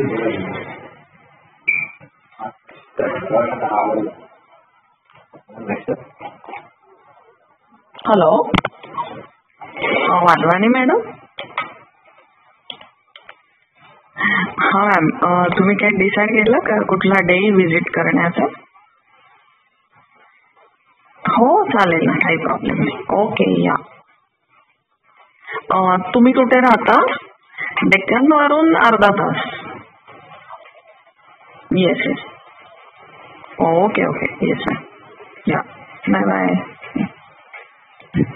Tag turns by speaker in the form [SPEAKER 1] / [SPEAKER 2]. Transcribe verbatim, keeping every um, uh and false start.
[SPEAKER 1] Hello, Wadhwani madam. हा ma'am, तुम्ही काय डिसाईड केलं का कुठला डे विजिट करण्याचं? हो चालेल ना, काही प्रॉब्लेम नाही. ओके या. तुम्ही कुठे राहता? डेक्कन वरून अर्धा तास. Yes yes. Okay okay yes ma'am. या बाय बाय.